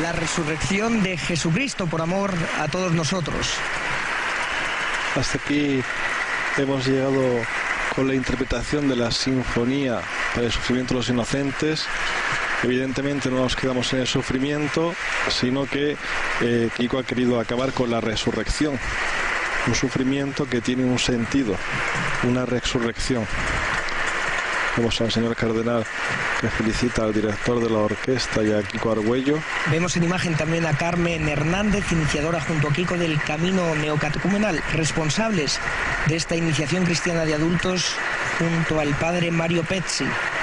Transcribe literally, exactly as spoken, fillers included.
la resurrección de Jesucristo por amor a todos nosotros. Hasta aquí hemos llegado con la interpretación de la Sinfonía para el Sufrimiento de los Inocentes. Evidentemente no nos quedamos en el sufrimiento, sino que eh, Kiko ha querido acabar con la resurrección. Un sufrimiento que tiene un sentido, una resurrección. Vemos al señor cardenal que felicita al director de la orquesta y a Kiko Argüello. Vemos en imagen también a Carmen Hernández, iniciadora junto a Kiko del Camino Neocatecumenal, responsables de esta iniciación cristiana de adultos junto al padre Mario Pezzi.